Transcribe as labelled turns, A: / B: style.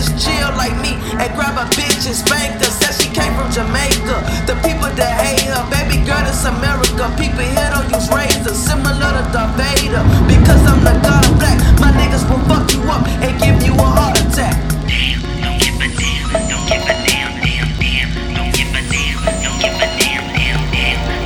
A: just chill like me and grab a bitch and spank her. Said she came from Jamaica. The people that hate her, baby girl, it's America. People here don't use razors, similar to Darth Vader. Because I'm the god black, my niggas will fuck you up and give